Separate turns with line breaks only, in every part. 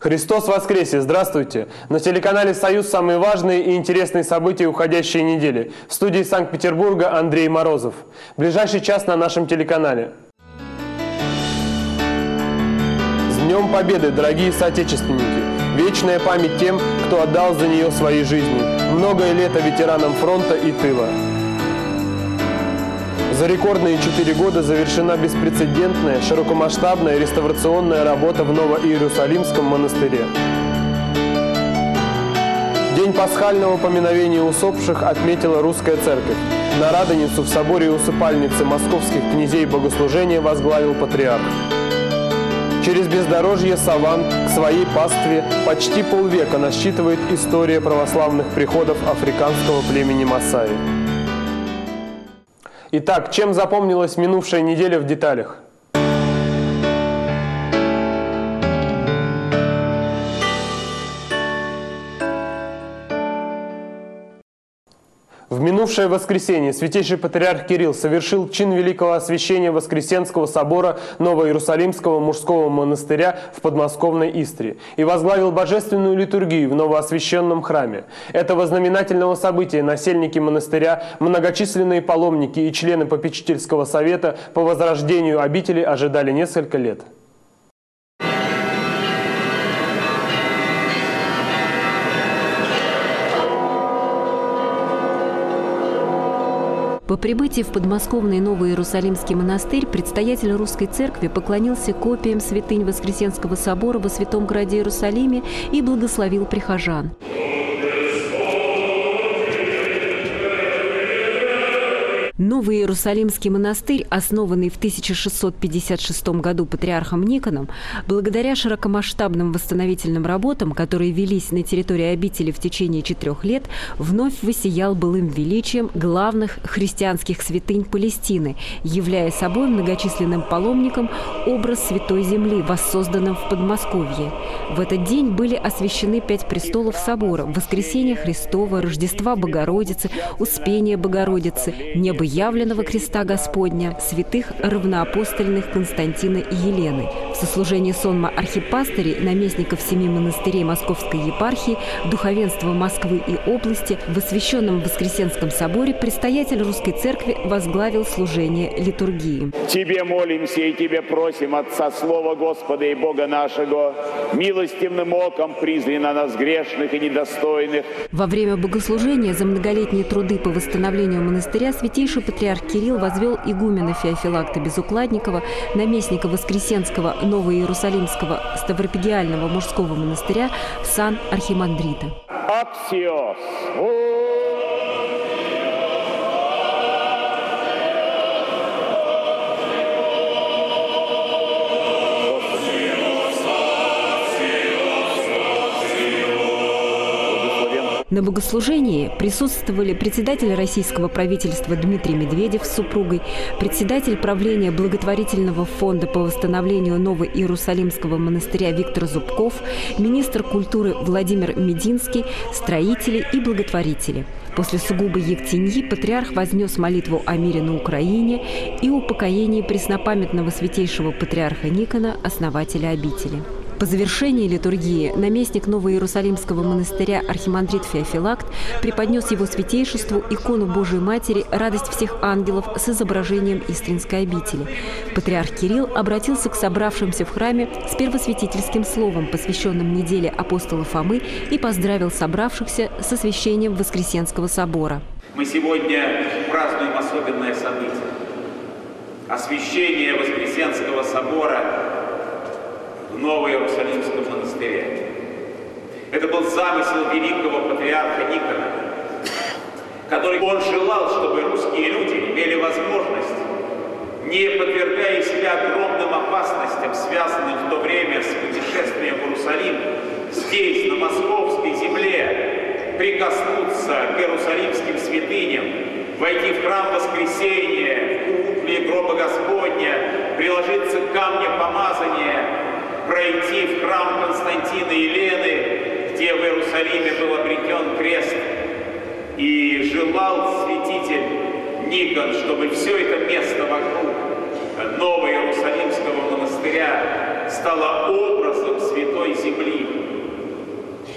Христос воскресе! Здравствуйте! На телеканале «Союз» самые важные и интересные события уходящей недели. В студии Санкт-Петербурга Андрей Морозов. Ближайший час на нашем телеканале. С Днем Победы, дорогие соотечественники! Вечная память тем, кто отдал за нее свои жизни. Многое лето ветеранам фронта и тыла. За рекордные 4 года завершена беспрецедентная, широкомасштабная реставрационная работа в Ново-Иерусалимском монастыре. День пасхального поминовения усопших отметила Русская Церковь. На Радоницу в соборе усыпальницы московских князей богослужение возглавил патриарх. Через бездорожье Саван к своей пастве почти полвека насчитывает история православных приходов африканского племени Масаи. Итак, чем запомнилась минувшая неделя в деталях? В минувшее воскресенье святейший патриарх Кирилл совершил чин великого освящения Воскресенского собора Ново-Иерусалимского мужского монастыря в подмосковной Истре и возглавил божественную литургию в новоосвященном храме. Этого знаменательного события насельники монастыря, многочисленные паломники и члены попечительского совета по возрождению обители ожидали несколько лет.
По прибытии в подмосковный Ново-Иерусалимский монастырь предстоятель Русской Церкви поклонился копиям святынь Воскресенского собора во Святом Граде Иерусалиме и благословил прихожан. Новый Иерусалимский монастырь, основанный в 1656 году патриархом Никоном, благодаря широкомасштабным восстановительным работам, которые велись на территории обители в течение 4 лет, вновь воссиял былым величием главных христианских святынь Палестины, являя собой многочисленным паломникам образ Святой Земли, воссозданным в Подмосковье. В этот день были освящены 5 престолов собора: Воскресения Христова, Рождества Богородицы, Успения Богородицы, Небо Явленного Креста Господня, святых равноапостольных Константина и Елены. В сослужении сонма архипастырей, наместников 7 монастырей Московской епархии, духовенства Москвы и области в освященном Воскресенском соборе предстоятель Русской Церкви возглавил служение литургии.
Тебе молимся и Тебе просим, Отца Слова Господа и Бога нашего, милостивым оком призри на нас грешных и недостойных.
Во время богослужения за многолетние труды по восстановлению монастыря святейший патриарх Кирилл возвел игумена Феофилакта Безукладникова, наместника Воскресенского Ново-Иерусалимского Ставропигиального мужского монастыря, в сан архимандрита.
Аксиос!
На богослужении присутствовали председатель российского правительства Дмитрий Медведев с супругой, председатель правления благотворительного фонда по восстановлению Ново-Иерусалимского монастыря Виктор Зубков, министр культуры Владимир Мединский, строители и благотворители. После сугубой ектеньи патриарх вознес молитву о мире на Украине и упокоении преснопамятного святейшего патриарха Никона, основателя обители. По завершении литургии наместник Ново-Иерусалимского монастыря архимандрит Феофилакт преподнес его святейшеству икону Божией Матери «Радость всех ангелов» с изображением Истринской обители. Патриарх Кирилл обратился к собравшимся в храме с первосвятительским словом, посвященным неделе апостола Фомы, и поздравил собравшихся с освящением Воскресенского собора.
Мы сегодня празднуем особенное событие – освящение Воскресенского собора в Ново-Иерусалимском монастыре. Это был замысел великого патриарха Никона, который он желал, чтобы русские люди имели возможность, не подвергая себя огромным опасностям, связанным в то время с путешествием в Иерусалим, здесь, на московской земле, прикоснуться к иерусалимским святыням, войти в храм Воскресения, в куполе гроба Господня, приложиться к камню помазания, пройти в храм Константина и Елены, где в Иерусалиме был обретен крест. И желал святитель Никон, чтобы все это место вокруг Ново-Иерусалимского монастыря стало образом Святой Земли,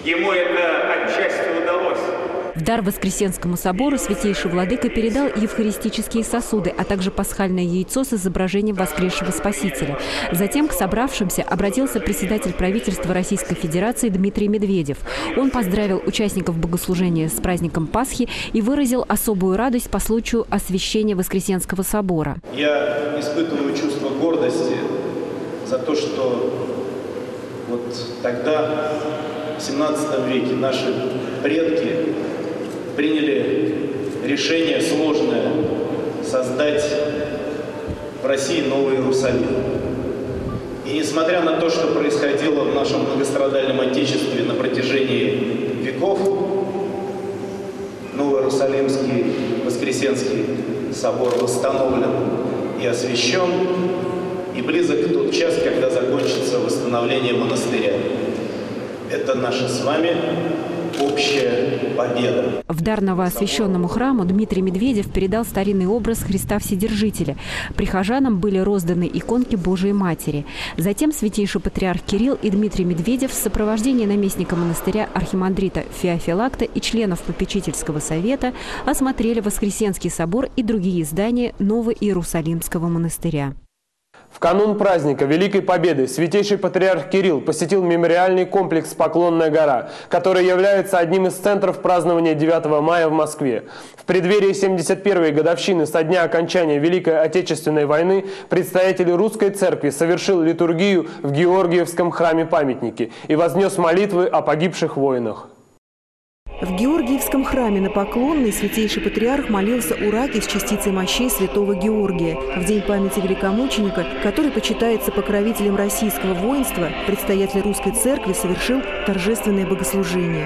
Ему это отчасти удалось.
В дар Воскресенскому собору Святейший Владыка передал евхаристические сосуды, а также пасхальное яйцо с изображением воскресшего Спасителя. Затем к собравшимся обратился председатель правительства Российской Федерации Дмитрий Медведев. Он поздравил участников богослужения с праздником Пасхи и выразил особую радость по случаю освящения Воскресенского собора.
Я испытываю чувство гордости за то, что вот тогда, в 17 веке, наши предки приняли решение сложное создать в России Новый Иерусалим. И несмотря на то, что происходило в нашем многострадальном Отечестве на протяжении веков, Новый Иерусалимский Воскресенский собор восстановлен и освящен, и близок тот час, когда закончится восстановление монастыря. Это наша с вами общая победа.
В дар новоосвященному храму Дмитрий Медведев передал старинный образ Христа Вседержителя. Прихожанам были розданы иконки Божией Матери. Затем святейший патриарх Кирилл и Дмитрий Медведев в сопровождении наместника монастыря архимандрита Феофилакта и членов попечительского совета осмотрели Воскресенский собор и другие здания Новоиерусалимского монастыря.
В канун праздника Великой Победы Святейший Патриарх Кирилл посетил мемориальный комплекс «Поклонная гора», который является одним из центров празднования 9 мая в Москве. В преддверии 71-й годовщины со дня окончания Великой Отечественной войны предстоятель Русской Церкви совершил литургию в Георгиевском храме-памятнике и вознес молитвы о погибших воинах.
В Георгиевском храме на Поклонной святейший патриарх молился у раки с частицей мощей святого Георгия. В день памяти великомученика, который почитается покровителем российского воинства, предстоятель Русской Церкви совершил торжественное богослужение.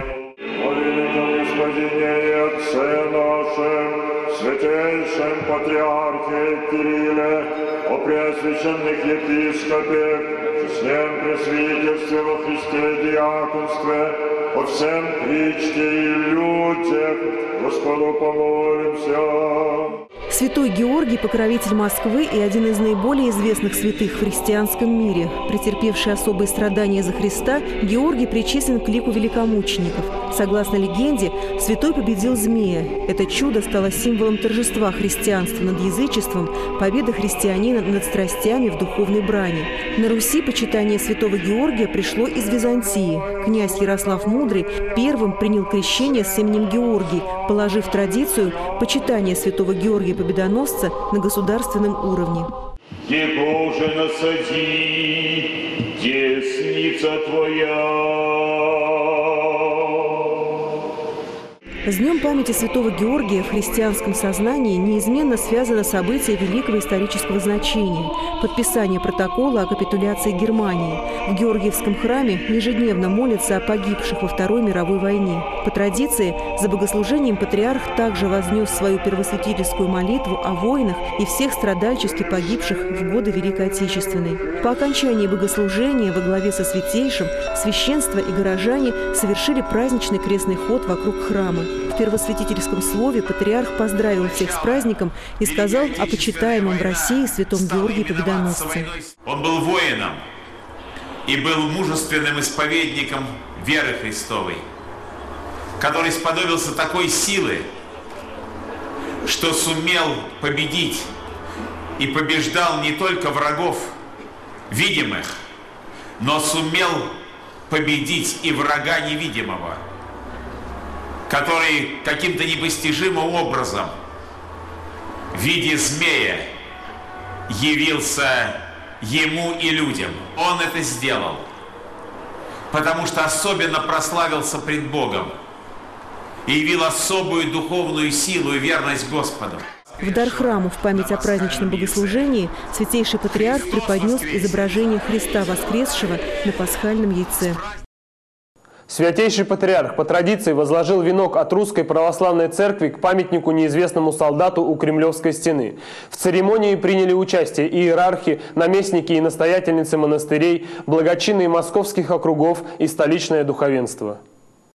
Святейшем патриархе Кирилле, о преосвященных епископе, честном пресвитерстве во Христе диаконстве, о всем кричке и людях, Господу помолимся.
Святой Георгий – покровитель Москвы и один из наиболее известных святых в христианском мире. Претерпевший особые страдания за Христа, Георгий причислен к лику великомучеников. Согласно легенде, святой победил змея. Это чудо стало символом торжества христианства над язычеством, победы христианина над страстями в духовной брани. На Руси почитание святого Георгия пришло из Византии. Князь Ярослав Мудрый первым принял крещение с именем Георгий, положив традицию почитания святого Георгия Победоносца на государственном уровне.
Его же насади, десница твоя.
С Днем памяти святого Георгия в христианском сознании неизменно связано событие великого исторического значения – подписание протокола о капитуляции Германии. В Георгиевском храме ежедневно молятся о погибших во Второй мировой войне. По традиции, за богослужением патриарх также вознес свою первосвятительскую молитву о воинах и всех страдальчески погибших в годы Великой Отечественной. По окончании богослужения во главе со святейшим священство и горожане совершили праздничный крестный ход вокруг храма. В первосвятительском слове патриарх поздравил всех с праздником и сказал о почитаемом в России святом Георгии Победоносце.
Он был воином и был мужественным исповедником веры Христовой, который сподобился такой силы, что сумел победить и побеждал не только врагов видимых, но сумел победить и врага невидимого, который каким-то непостижимым образом в виде змея явился ему и людям. Он это сделал, потому что особенно прославился пред Богом и явил особую духовную силу и верность Господу.
В дар храму в память о праздничном богослужении святейший патриарх преподнес изображение Христа воскресшего на пасхальном яйце.
Святейший Патриарх по традиции возложил венок от Русской Православной Церкви к памятнику неизвестному солдату у Кремлевской стены. В церемонии приняли участие иерархи, наместники и настоятельницы монастырей, благочинные московских округов и столичное духовенство.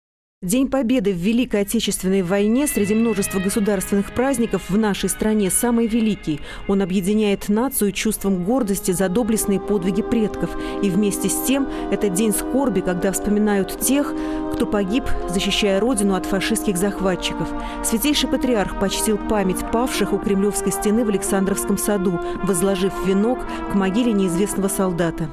День Победы в Великой Отечественной войне среди множества государственных праздников в нашей стране самый великий. Он объединяет нацию чувством гордости за доблестные подвиги предков. И вместе с тем это день скорби, когда вспоминают тех, кто погиб, защищая родину от фашистских захватчиков. Святейший Патриарх почтил память павших у Кремлевской стены в Александровском саду, возложив венок к могиле неизвестного солдата.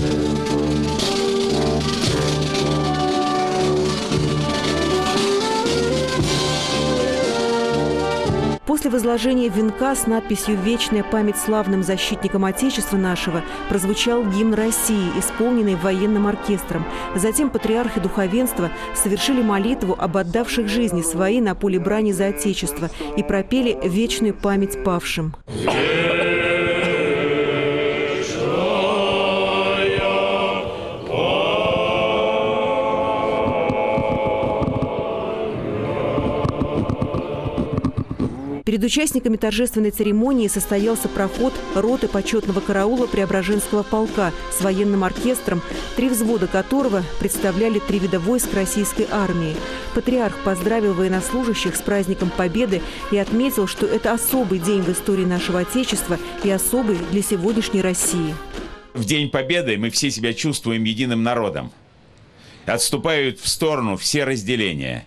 После возложения венка с надписью «Вечная память славным защитникам Отечества нашего» прозвучал гимн России, исполненный военным оркестром. Затем патриарх и духовенство совершили молитву об отдавших жизни свои на поле брани за Отечество и пропели вечную память павшим. Перед участниками торжественной церемонии состоялся проход роты почетного караула Преображенского полка с военным оркестром, 3 взвода которого представляли 3 вида войск российской армии. Патриарх поздравил военнослужащих с праздником Победы и отметил, что это особый день в истории нашего Отечества и особый для сегодняшней России.
В День Победы мы все себя чувствуем единым народом. Отступают в сторону все разделения.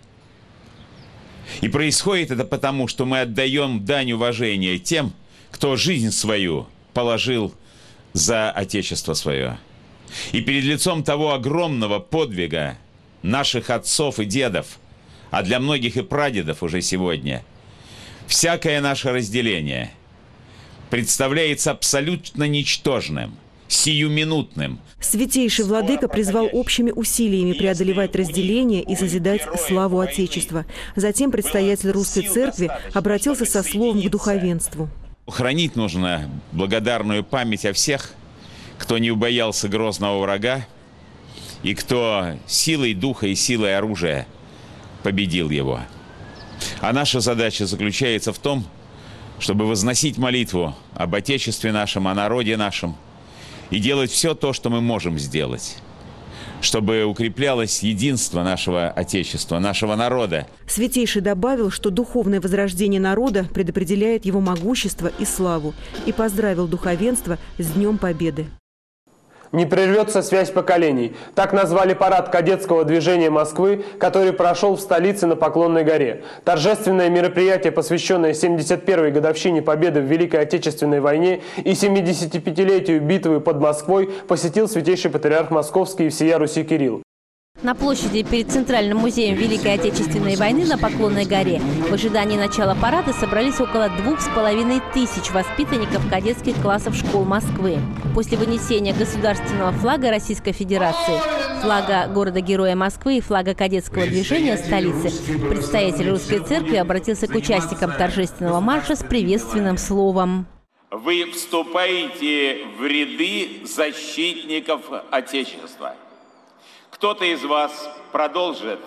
И происходит это потому, что мы отдаем дань уважения тем, кто жизнь свою положил за Отечество свое. И перед лицом того огромного подвига наших отцов и дедов, а для многих и прадедов уже сегодня, всякое наше разделение представляется абсолютно ничтожным, сиюминутным.
Святейший Владыка призвал общими усилиями преодолевать разделение и созидать славу Отечества. Затем предстоятель Русской Церкви обратился со словом к духовенству.
Хранить нужно благодарную память о всех, кто не убоялся грозного врага и кто силой духа и силой оружия победил его. А наша задача заключается в том, чтобы возносить молитву об Отечестве нашем, о народе нашем, и делать все то, что мы можем сделать, чтобы укреплялось единство нашего Отечества, нашего народа.
Святейший добавил, что духовное возрождение народа предопределяет его могущество и славу, и поздравил духовенство с Днем Победы.
Не прервется связь поколений. Так назвали парад кадетского движения Москвы, который прошел в столице на Поклонной горе. Торжественное мероприятие, посвященное 71-й годовщине Победы в Великой Отечественной войне и 75-летию битвы под Москвой, посетил святейший патриарх Московский и всея Руси Кирилл.
На площади перед Центральным музеем Великой Отечественной войны на Поклонной горе в ожидании начала парада собрались около 2500 воспитанников кадетских классов школ Москвы. После вынесения государственного флага Российской Федерации, флага города-героя Москвы и флага кадетского движения столицы, предстоятель Русской Церкви обратился к участникам торжественного марша с приветственным словом.
Вы вступаете в ряды защитников Отечества. Кто-то из вас продолжит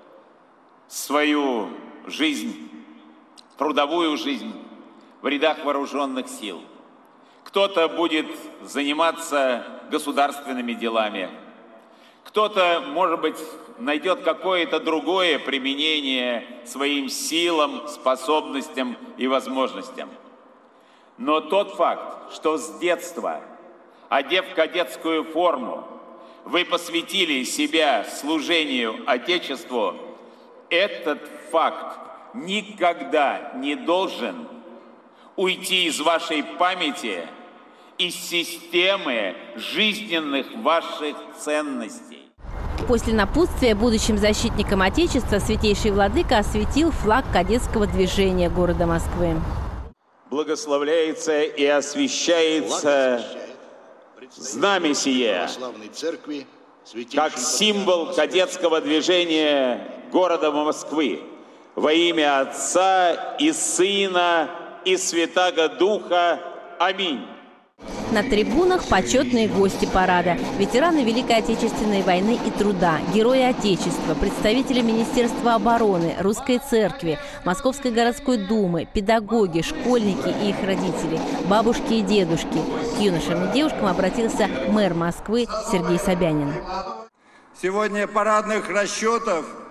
свою жизнь, трудовую жизнь в рядах вооруженных сил. Кто-то будет заниматься государственными делами. Кто-то, может быть, найдет какое-то другое применение своим силам, способностям и возможностям. Но тот факт, что с детства, одев кадетскую форму, вы посвятили себя служению Отечеству, этот факт никогда не должен уйти из вашей памяти, из системы жизненных ваших ценностей.
После напутствия будущим защитникам Отечества святейший Владыка осветил флаг кадетского движения города Москвы.
Благословляется и освящается знамя сие, как символ кадетского движения города Москвы во имя Отца и Сына и Святаго Духа. Аминь.
На трибунах почетные гости парада, ветераны Великой Отечественной войны и труда, герои Отечества, представители Министерства обороны, Русской Церкви, Московской городской думы, педагоги, школьники и их родители, бабушки и дедушки. К юношам и девушкам обратился мэр Москвы Сергей Собянин.
Сегодня парадных расчетов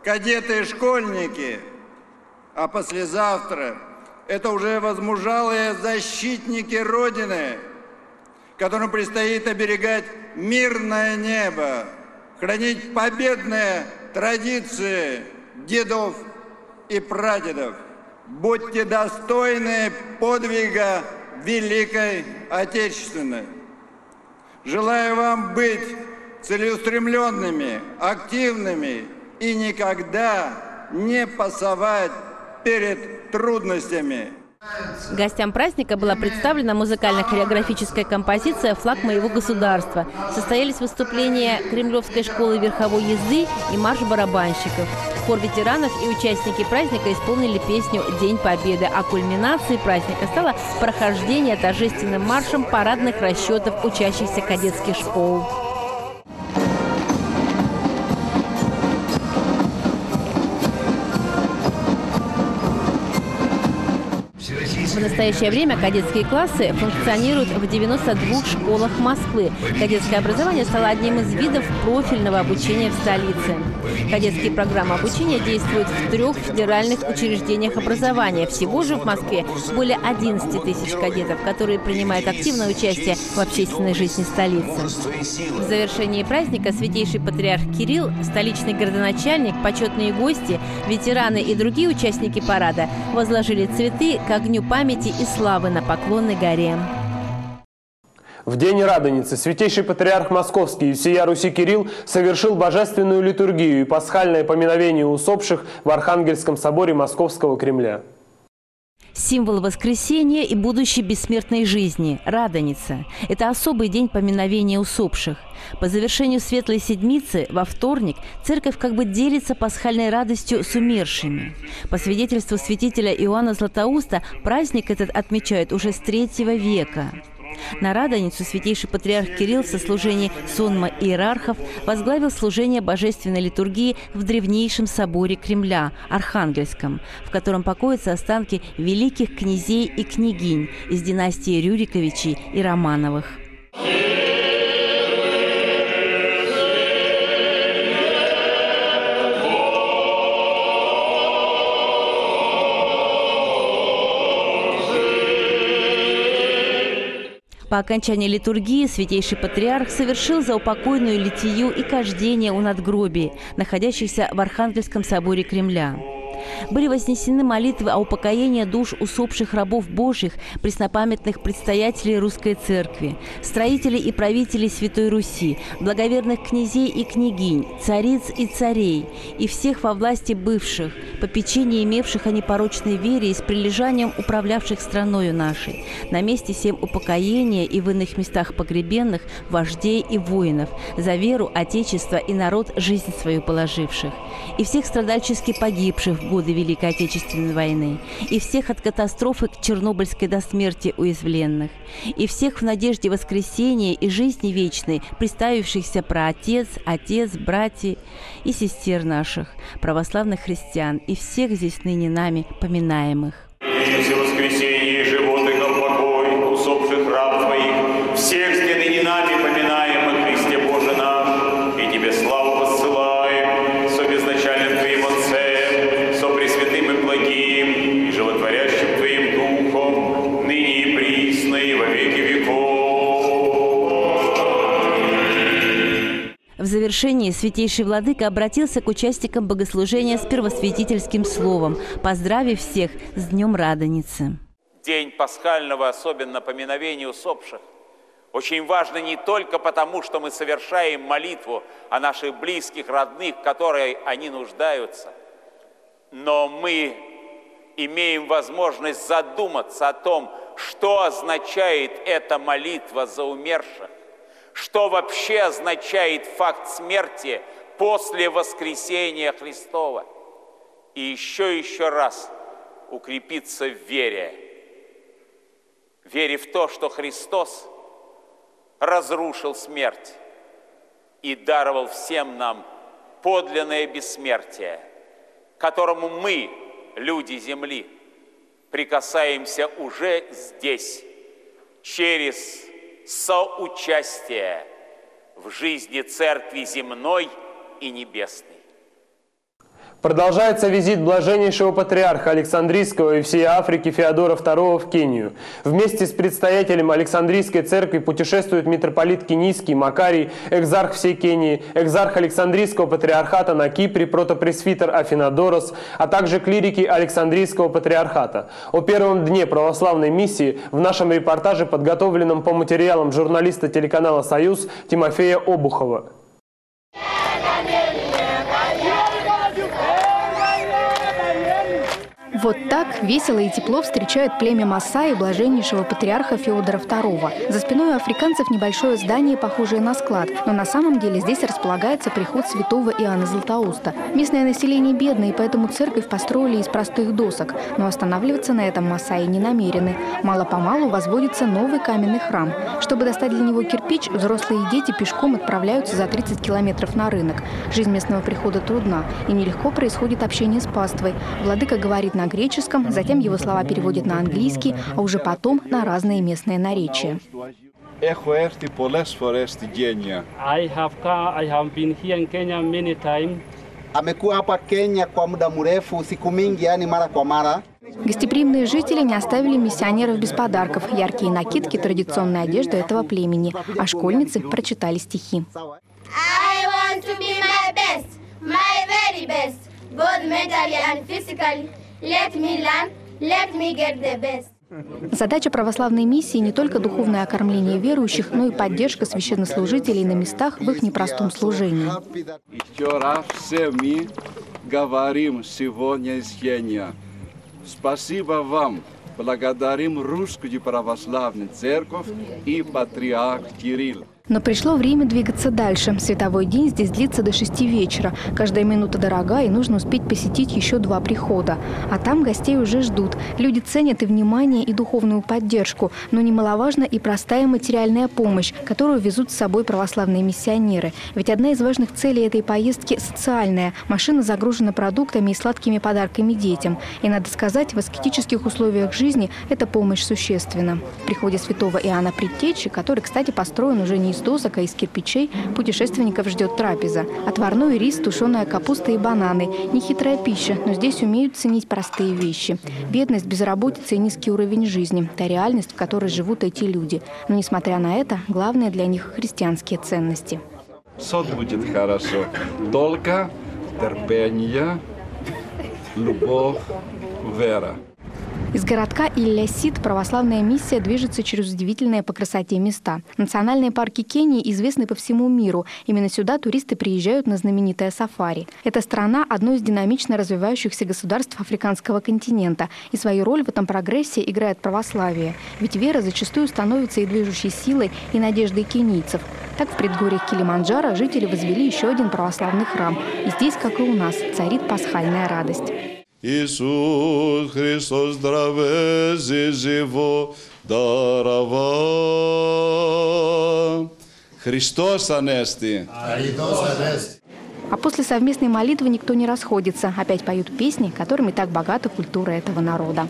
кадеты и школьники, а послезавтра это уже возмужалые защитники Родины, которым предстоит оберегать мирное небо, хранить победные традиции дедов и прадедов. Будьте достойны подвига Великой Отечественной. Желаю вам быть целеустремленными, активными и никогда не пасовать перед трудностями.
Гостям праздника была представлена музыкально-хореографическая композиция «Флаг моего государства». Состоялись выступления Кремлевской школы верховой езды и марш барабанщиков. Хор ветеранов и участники праздника исполнили песню «День Победы», а кульминацией праздника стало прохождение торжественным маршем парадных расчетов учащихся кадетских школ. В настоящее время кадетские классы функционируют в 92 школах Москвы. Кадетское образование стало одним из видов профильного обучения в столице. Кадетские программы обучения действуют в 3 федеральных учреждениях образования. Всего же в Москве более 11 тысяч кадетов, которые принимают активное участие в общественной жизни столицы. В завершении праздника святейший патриарх Кирилл, столичный городоначальник, почетные гости, ветераны и другие участники парада возложили цветы к огню памяти и славы на Поклонной горе.
В день Радоницы святейший патриарх Московский и всея Руси Кирилл совершил божественную литургию и пасхальное поминовение усопших в Архангельском соборе Московского Кремля.
Символ воскресения и будущей бессмертной жизни – Радоница. Это особый день поминовения усопших. По завершению Светлой Седмицы во вторник церковь как бы делится пасхальной радостью с умершими. По свидетельству святителя Иоанна Златоуста, праздник этот отмечают уже с III века. На Радоницу святейший патриарх Кирилл в сослужении сонма иерархов возглавил служение божественной литургии в древнейшем соборе Кремля, Архангельском, в котором покоятся останки великих князей и княгинь из династии Рюриковичей и Романовых. По окончании литургии святейший патриарх совершил заупокойную литию и кождение у надгробий, находящихся в Архангельском соборе Кремля. Были вознесены молитвы о упокоении душ усопших рабов Божьих, преснопамятных предстоятелей Русской Церкви, строителей и правителей Святой Руси, благоверных князей и княгинь, цариц и царей, и всех во власти бывших, попечение имевших о непорочной вере и с прилежанием управлявших страною нашей, на месте сем упокоения и в иных местах погребенных, вождей и воинов, за веру, Отечество и народ жизнь свою положивших, и всех страдальчески погибших в годы Великой Отечественной войны, и всех от катастрофы к Чернобыльской до смерти уязвленных, и всех в надежде воскресения и жизни вечной, приставившихся праотец, отец, братья и сестер наших, православных христиан, и всех здесь ныне нами поминаемых.
Все воскресенье и живот и покой усопших раб твоих, всех здесь ныне нами поминаемых, Христе Боже наш, и Тебе славу посылаем, со безначальным Твоим Отцем, со пресвятым и благим, и животворящим Твоим Духом, ныне и присно, и во веки веков.
В завершении святейший владыка обратился к участникам богослужения с первосвятительским словом, поздравив всех с Днем Радоницы.
День пасхального, особенно поминовения усопших, очень важно не только потому, что мы совершаем молитву о наших близких, родных, в которой они нуждаются, но мы имеем возможность задуматься о том, что означает эта молитва за умерших, что вообще означает факт смерти после воскресения Христова. И еще раз укрепиться в вере в то, что Христос разрушил смерть и даровал всем нам подлинное бессмертие, к которому мы, люди земли, прикасаемся уже здесь, через соучастие в жизни Церкви земной и небесной.
Продолжается визит блаженнейшего патриарха Александрийского и всей Африки Феодора II в Кению. Вместе с предстоятелем Александрийской церкви путешествует митрополит Кенийский Макарий, экзарх всей Кении, экзарх Александрийского патриархата на Кипре, протопресвитер Афинодорос, а также клирики Александрийского патриархата. О первом дне православной миссии в нашем репортаже, подготовленном по материалам журналиста телеканала «Союз» Тимофея Обухова.
Вот так весело и тепло встречают племя Масаи блаженнейшего патриарха Феодора II. За спиной у африканцев небольшое здание, похожее на склад, но на самом деле здесь располагается приход святого Иоанна Златоуста. Местное население бедное, и поэтому церковь построили из простых досок. Но останавливаться на этом Масаи не намерены. Мало-помалу возводится новый каменный храм. Чтобы достать для него кирпич, взрослые и дети пешком отправляются за 30 километров на рынок. Жизнь местного прихода трудна, и нелегко происходит общение с паствой. Владыка говорит на греческом, затем его слова переводят на английский, а уже потом на разные местные наречия.
Έχω έρθει πολλές φορές στην Κένια.
I have been here in Kenya many times.
Amekuwa hapa Kenya kwa muda mrefu, siku mingi, yani mara kwa mara.
Гостеприимные жители не оставили миссионеров без подарков. Яркие накидки – традиционная одежда этого племени. А школьницы прочитали стихи.
I want to be my best, my very best, both mentally and physically. Let me learn, let me get the best.
Задача православной миссии не только духовное окормление верующих, но и поддержка священнослужителей на местах в их непростом служении.
Еще раз всеми говорим сегодня из Кении. Спасибо вам. Благодарим Русскую Православную Церковь и патриарх Кирилл.
Но пришло время двигаться дальше. Световой день здесь длится до 6 вечера. Каждая минута дорога, и нужно успеть посетить еще 2 прихода. А там гостей уже ждут. Люди ценят и внимание, и духовную поддержку. Но немаловажна и простая материальная помощь, которую везут с собой православные миссионеры. Ведь одна из важных целей этой поездки – социальная. Машина загружена продуктами и сладкими подарками детям. И, надо сказать, в аскетических условиях жизни эта помощь существенна. В приходе святого Иоанна Предтечи, который, кстати, построен уже не из досок, а из кирпичей, путешественников ждет трапеза. Отварной рис, тушеная капуста и бананы. Нехитрая пища, но здесь умеют ценить простые вещи. Бедность, безработица и низкий уровень жизни – та реальность, в которой живут эти люди. Но, несмотря на это, главное для них – христианские ценности.
Все будет хорошо. Только терпение, любовь, вера.
Из городка Иль-Сид православная миссия движется через удивительные по красоте места. Национальные парки Кении известны по всему миру. Именно сюда туристы приезжают на знаменитое сафари. Эта страна – одно из динамично развивающихся государств африканского континента. И свою роль в этом прогрессе играет православие. Ведь вера зачастую становится и движущей силой, и надеждой кенийцев. Так в предгорьях Килиманджаро жители возвели еще один православный храм. И здесь, как и у нас, царит пасхальная радость.
Иисус Христос здравezi живо дарова.
Христос анести.
А после совместной молитвы никто не расходится. Опять поют песни, которыми так богата культура этого народа.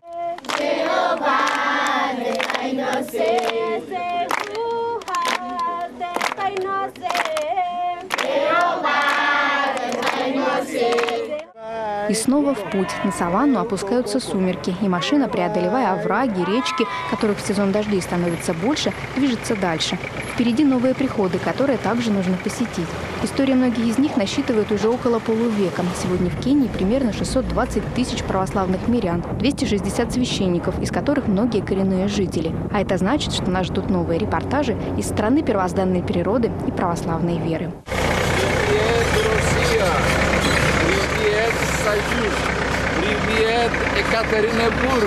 И снова в путь. На саванну опускаются сумерки, и машина, преодолевая овраги, речки, которых в сезон дождей становится больше, движется дальше. Впереди новые приходы, которые также нужно посетить. История многих из них насчитывает уже около полувека. Сегодня в Кении примерно 620 тысяч православных мирян, 260 священников, из которых многие коренные жители. А это значит, что нас ждут новые репортажи из страны первозданной природы и православной веры.
Привет, Союз! Привет, Екатеринбург!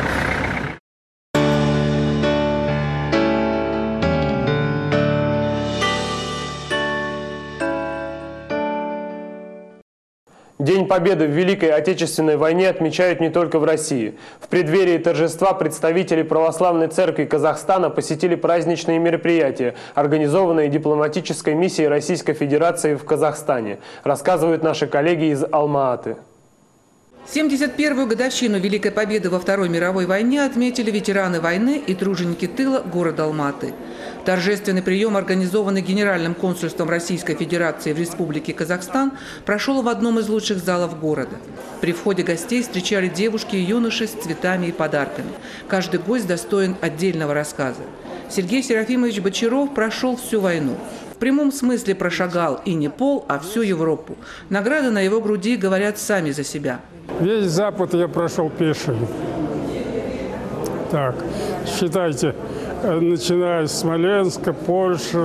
День Победы в Великой Отечественной войне отмечают не только в России. В преддверии торжества представители Православной Церкви Казахстана посетили праздничные мероприятия, организованные дипломатической миссией Российской Федерации в Казахстане, рассказывают наши коллеги из Алма-Аты.
71-ю годовщину Великой Победы во Второй мировой войне отметили ветераны войны и труженики тыла города Алматы. Торжественный прием, организованный Генеральным консульством Российской Федерации в Республике Казахстан, прошел в одном из лучших залов города. При входе гостей встречали девушки и юноши с цветами и подарками. Каждый гость достоин отдельного рассказа. Сергей Серафимович Бочаров прошел всю войну. В прямом смысле прошагал и не пол, а всю Европу. Награды на его груди говорят сами за себя.
Весь Запад я прошел пешим. Так, считайте, начиная с Смоленска, Польша,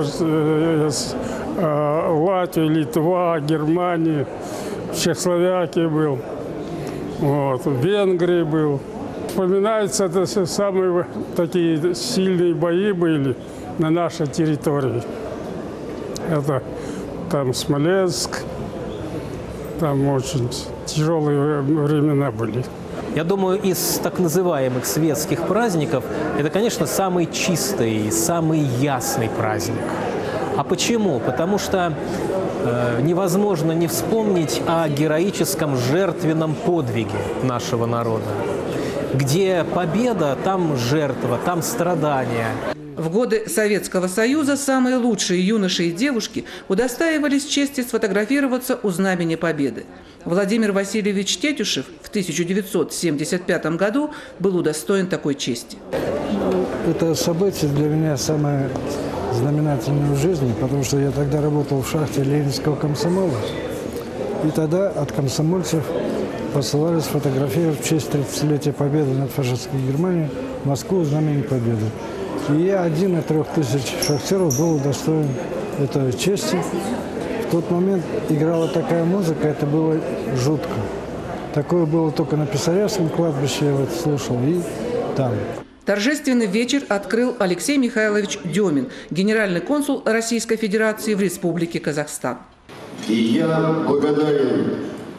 Латвия, Литва, Германия, в Чехословакии был, вот, в Венгрии был. Вспоминается, это самые такие сильные бои были на нашей территории. Это там Смоленск, там очень тяжелые времена были.
Я думаю, из так называемых светских праздников это, конечно, самый чистый, самый ясный праздник. А почему? Потому что невозможно не вспомнить о героическом жертвенном подвиге нашего народа. Где победа, там жертва, там страдания.
В годы Советского Союза самые лучшие юноши и девушки удостаивались чести сфотографироваться у Знамени Победы. Владимир Васильевич Тетюшев в 1975 году был удостоен такой чести.
Это событие для меня самое знаменательное в жизни, потому что я тогда работал в шахте Ленинского комсомола. И тогда от комсомольцев посылались сфотографировать в честь 30-летия победы над фашистской Германией в Москву Знамени Победы. И я один из 3000 шахтеров был удостоен этой чести. В тот момент играла такая музыка, это было жутко. Такое было только на Писаревском кладбище, я вот слушал, и там.
Торжественный вечер открыл Алексей Михайлович Демин, генеральный консул Российской Федерации в Республике Казахстан.
И я благодарен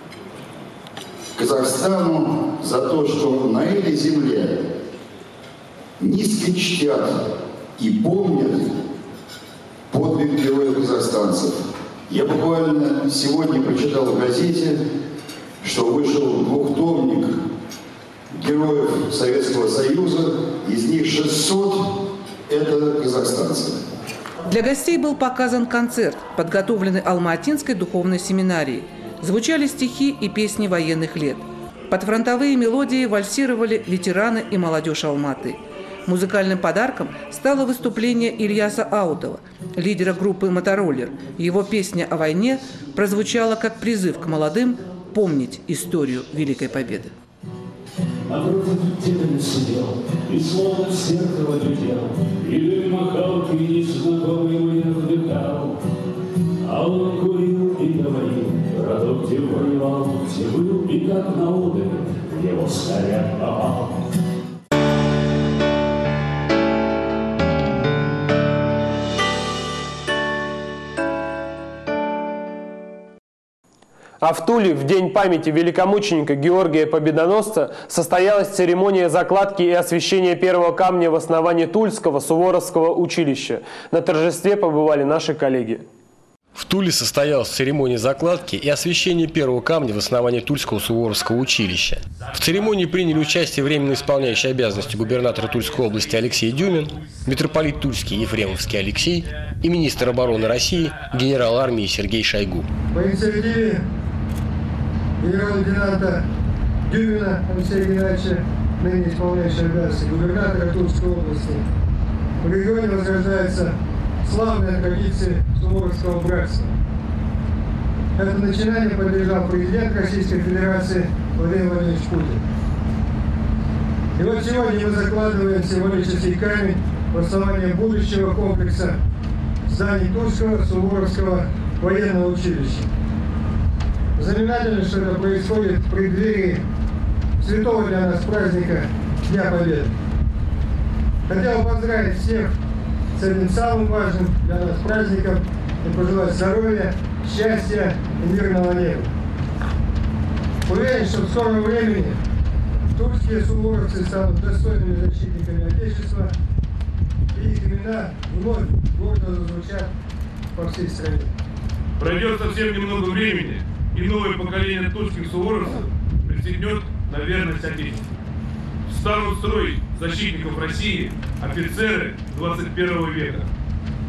Казахстану за то, что на этой земле низко чтят и помнят подвиг героев казахстанцев. Я буквально сегодня прочитал в газете, что вышел двухтомник героев Советского Союза, из них 600 – это казахстанцы.
Для гостей был показан концерт, подготовленный Алма-Атинской духовной семинарией. Звучали стихи и песни военных лет. Под фронтовые мелодии вальсировали ветераны и молодежь Алматы. Музыкальным подарком стало выступление Ильяса Аутова, лидера группы «Мотороллер». Его песня о войне прозвучала как призыв к молодым помнить историю Великой Победы.
А против деда сидел, и словно в зеркало глядел, и дым махалки незнакомый мне вдыхал. А он курил и говорил, родок где воевал, где был, и как на удары его снаряд попал.
А в Туле в день памяти великомученика Георгия Победоносца состоялась церемония закладки и освящения первого камня в основании Тульского Суворовского училища. На торжестве побывали наши коллеги.
В Туле состоялась церемония закладки и освящения первого камня в основании Тульского Суворовского училища. В церемонии приняли участие временно исполняющий обязанности губернатора Тульской области Алексей Дюмин, митрополит Тульский Ефремовский Алексей и министр обороны России генерал армии Сергей Шойгу.
По инициативе генерал-лейтенанта Дюмина Алексея Геннадьевича, ныне исполняющего обязанности губернатора Тульской области, в регионе возрождается славная традиция Суворовского братства. Это начинание поддержал президент Российской Федерации Владимир Владимирович Путин. И вот сегодня мы закладываем символический камень в основание будущего комплекса зданий Тульского Суворовского военного училища. Знаменательно, что это происходит в преддверии святого для нас праздника Дня Победы. Хотел поздравить всех с этим самым важным для нас праздником и пожелать здоровья, счастья и мирного неба. Уверен, что в скором времени тульские суворовцы станут достойными защитниками Отечества, и их имена вновь гордо зазвучат по всей стране.
Пройдет совсем немного времени, и новое поколение тульских суворовцев присягнет на верность Отечеству. Станут строить защитников России офицеры 21 века.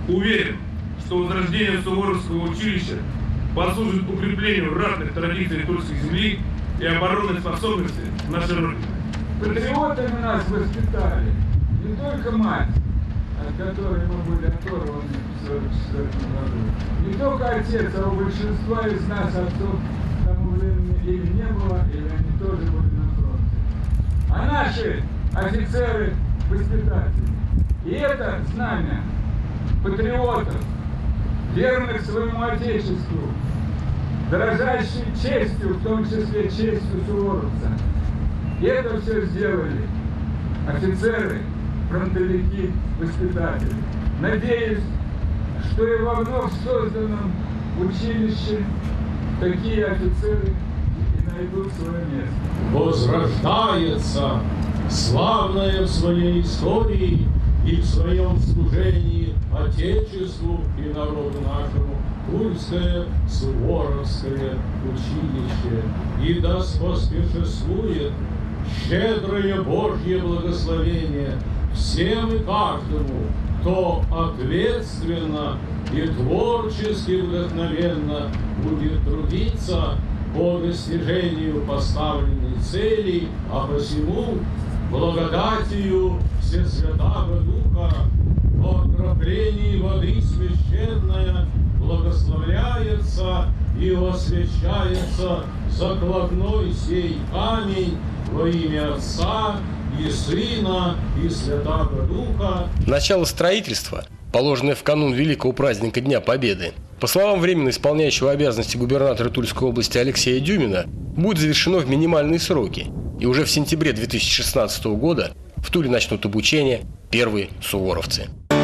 Уверен, что возрождение Суворовского училища послужит укреплению ратных традиций тульской земли и оборонной способности нашей Родины.
Патриотами нас воспитали не только мать, от которой мы были оторваны в 1944 году, не только отец, а у большинства из нас отцов к тому времени или не было, или они тоже были на фронте, а наши офицеры-воспитатели. И это знамя патриотов, верных своему Отечеству, дорожащих честью, в том числе честью суворовца. И это все сделали офицеры, фронтовики, воспитатели. Надеюсь, что и во вновь созданном училище такие офицеры и найдут свое место.
Возрождается славное в своей истории и в своем служении Отечеству и народу нашему Тульское Суворовское училище. И да споспешествует щедрое Божье благословение всем и каждому, кто ответственно и творчески вдохновенно будет трудиться по достижению поставленной цели, а посему благодатью Всесвятаго Духа по окроплении воды священная благословляется и освящается закладной сей камень во имя Отца и Сына и Святаго Духа.
Начало строительства, положенное в канун великого праздника Дня Победы, по словам временно исполняющего обязанности губернатора Тульской области Алексея Дюмина, будет завершено в минимальные сроки. И уже в сентябре 2016 года в Туле начнут обучение первые суворовцы.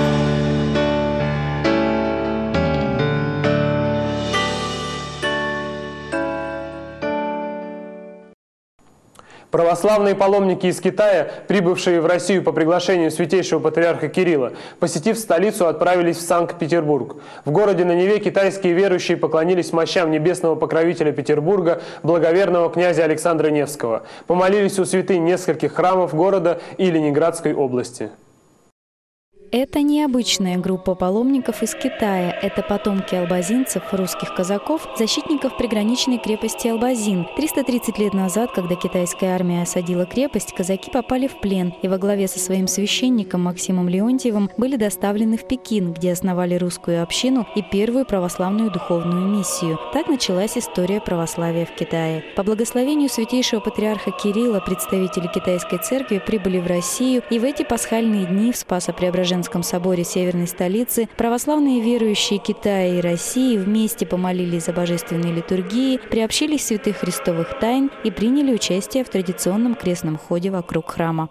Православные паломники из Китая, прибывшие в Россию по приглашению святейшего патриарха Кирилла, посетив столицу, отправились в Санкт-Петербург. В городе на Неве китайские верующие поклонились мощам небесного покровителя Петербурга, благоверного князя Александра Невского. Помолились у святынь нескольких храмов города и Ленинградской области.
Это необычная группа паломников из Китая. Это потомки албазинцев, русских казаков, защитников приграничной крепости Албазин. 330 лет назад, когда китайская армия осадила крепость, казаки попали в плен и во главе со своим священником Максимом Леонтьевым были доставлены в Пекин, где основали русскую общину и первую православную духовную миссию. Так началась история православия в Китае. По благословению святейшего патриарха Кирилла представители китайской церкви прибыли в Россию, и в эти пасхальные дни в Спасо-Преображенском соборе северной столицы православные верующие Китая и России вместе помолились за божественной литургией, приобщились святых христовых тайн и приняли участие в традиционном крестном ходе вокруг храма.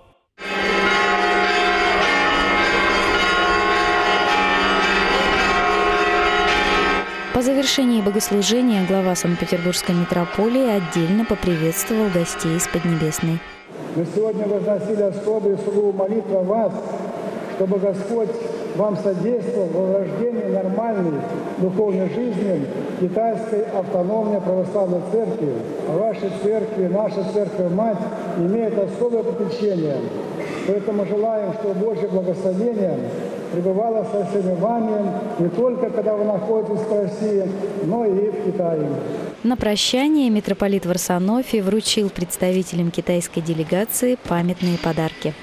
По завершении богослужения глава Санкт-Петербургской митрополии отдельно поприветствовал гостей из Поднебесной.
Мы сегодня возносили особую сугубую молитву о вас, чтобы Господь вам содействовал в возрождении нормальной духовной жизни Китайской автономной православной церкви. А вашей церкви, наша церковь-мать имеет особое попечение. Поэтому желаем, чтобы Божье благословение пребывало со всеми вами не только когда вы находитесь в России, но и в Китае.
На прощание митрополит Варсонофий вручил представителям китайской делегации памятные подарки.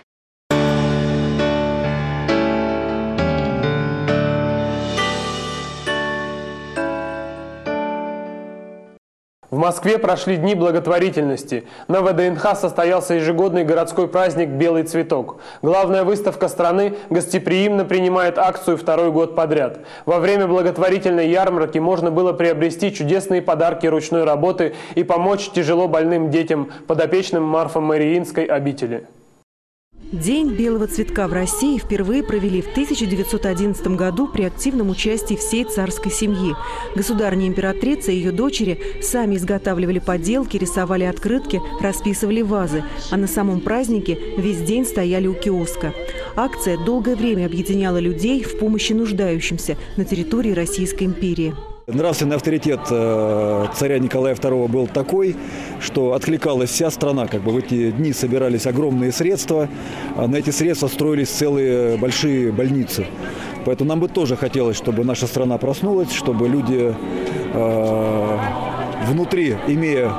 В Москве прошли дни благотворительности. На ВДНХ состоялся ежегодный городской праздник «Белый цветок». Главная выставка страны гостеприимно принимает акцию второй год подряд. Во время благотворительной ярмарки можно было приобрести чудесные подарки ручной работы и помочь тяжело больным детям, подопечным Марфо-Мариинской обители.
День белого цветка в России впервые провели в 1911 году при активном участии всей царской семьи. Государыня-императрица и ее дочери сами изготавливали поделки, рисовали открытки, расписывали вазы. А на самом празднике весь день стояли у киоска. Акция долгое время объединяла людей в помощи нуждающимся на территории Российской империи.
Нравственный авторитет царя Николая II был такой, что откликалась вся страна. В эти дни собирались огромные средства, а на эти средства строились целые большие больницы. Поэтому нам бы тоже хотелось, чтобы наша страна проснулась, чтобы люди внутри, имея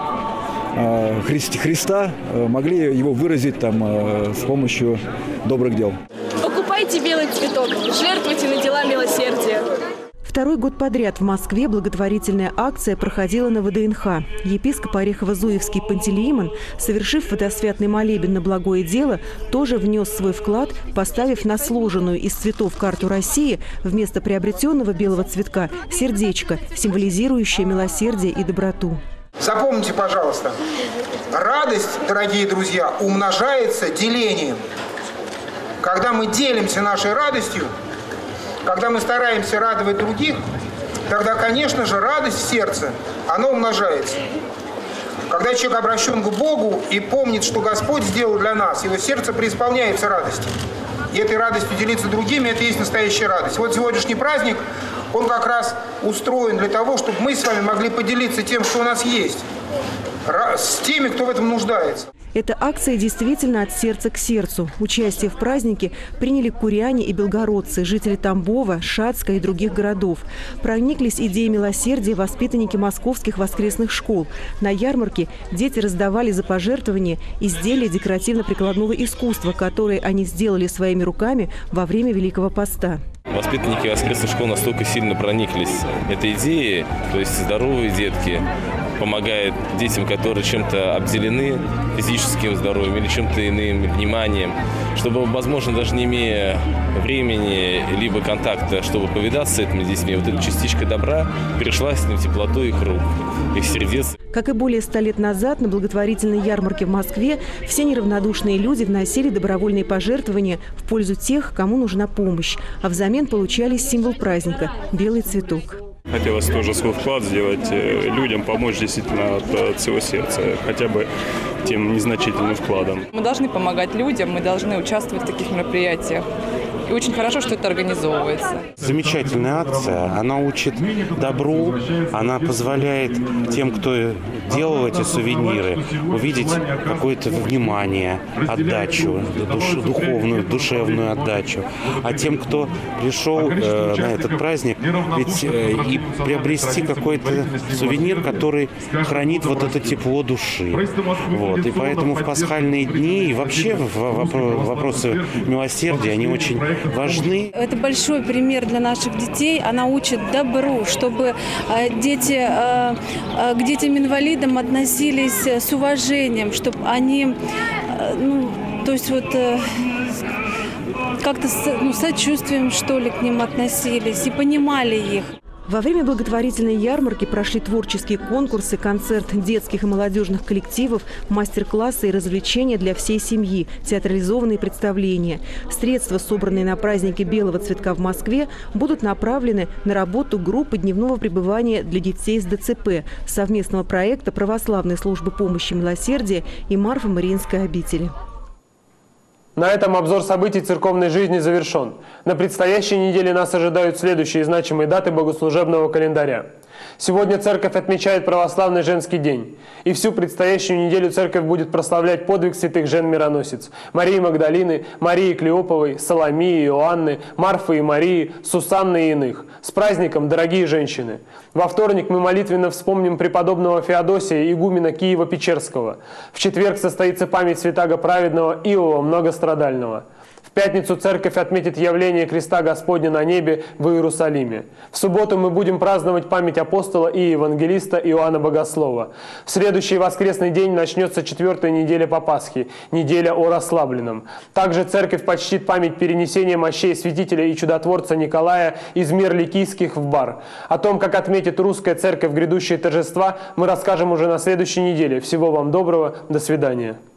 Христа, могли его выразить там с помощью добрых дел.
Покупайте белый цветок, жертвуйте на дела милосердия.
Второй год подряд в Москве благотворительная акция проходила на ВДНХ. Епископ Орехово-Зуевский Пантелеимон, совершив водосвятный молебен на благое дело, тоже внес свой вклад, поставив на сложенную из цветов карту России вместо приобретенного белого цветка сердечко, символизирующее милосердие и доброту.
Запомните, пожалуйста, радость, дорогие друзья, умножается делением. Когда мы делимся нашей радостью, когда мы стараемся радовать других, тогда, конечно же, радость в сердце, она умножается. Когда человек обращен к Богу и помнит, что Господь сделал для нас, его сердце преисполняется радостью. И этой радостью делиться другими – это и есть настоящая радость. Вот сегодняшний праздник, он как раз устроен для того, чтобы мы с вами могли поделиться тем, что у нас есть, с теми, кто в этом нуждается.
Эта акция действительно от сердца к сердцу. Участие в празднике приняли куряне и белгородцы, жители Тамбова, Шацка и других городов. Прониклись идеей милосердия воспитанники московских воскресных школ. На ярмарке дети раздавали за пожертвования изделия декоративно-прикладного искусства, которые они сделали своими руками во время Великого Поста.
Воспитанники воскресных школ настолько сильно прониклись этой идеей, то есть здоровые детки помогают детям, которые чем-то обделены физическим здоровьем или чем-то иным, вниманием, чтобы, возможно, даже не имея времени либо контакта, чтобы повидаться с этими детьми, вот эта частичка добра перешла с ним в теплоту их рук, их сердец.
Как и более 100 лет назад на благотворительной ярмарке в Москве все неравнодушные люди вносили добровольные пожертвования в пользу тех, кому нужна помощь, а взамен получали символ праздника – белый цветок.
Хотелось тоже свой вклад сделать, людям помочь действительно от всего сердца, хотя бы тем незначительным вкладом.
Мы должны помогать людям, мы должны участвовать в таких мероприятиях. И очень хорошо, что это организовывается.
Замечательная акция. Она учит добру, она позволяет тем, кто делал эти сувениры, увидеть какое-то внимание, отдачу, духовную, душевную отдачу. А тем, кто пришел на этот праздник, ведь и приобрести какой-то сувенир, который хранит вот это тепло души. Вот. И поэтому в пасхальные дни и вообще вопросы милосердия, они очень важны.
Это большой пример для наших детей. Она учит добру, чтобы дети к детям-инвалидам относились с уважением, чтобы они, как-то сочувствием, что ли, к ним относились и понимали их.
Во время благотворительной ярмарки прошли творческие конкурсы, концерт детских и молодежных коллективов, мастер-классы и развлечения для всей семьи, театрализованные представления. Средства, собранные на празднике белого цветка в Москве, будут направлены на работу группы дневного пребывания для детей с ДЦП, совместного проекта Православной службы помощи милосердия и Марфо-Мариинской обители.
На этом обзор событий церковной жизни завершен. На предстоящей неделе нас ожидают следующие значимые даты богослужебного календаря. Сегодня церковь отмечает православный женский день. И всю предстоящую неделю церковь будет прославлять подвиг святых жен-мироносиц: Марии Магдалины, Марии Клеоповой, Соломии, Иоанны, Марфы и Марии, Сусанны и иных. С праздником, дорогие женщины! Во вторник мы молитвенно вспомним преподобного Феодосия, игумена Киева-Печерского. В четверг состоится память святаго праведного Иова Многострадального. В пятницу церковь отметит явление креста Господня на небе в Иерусалиме. В субботу мы будем праздновать память апостола и евангелиста Иоанна Богослова. В следующий воскресный день начнется 4-я неделя по Пасхе, неделя о расслабленном. Также церковь почтит память перенесения мощей святителя и чудотворца Николая из мир ликийских в Бар. О том, как отметит русская церковь грядущие торжества, мы расскажем уже на следующей неделе. Всего вам доброго, до свидания.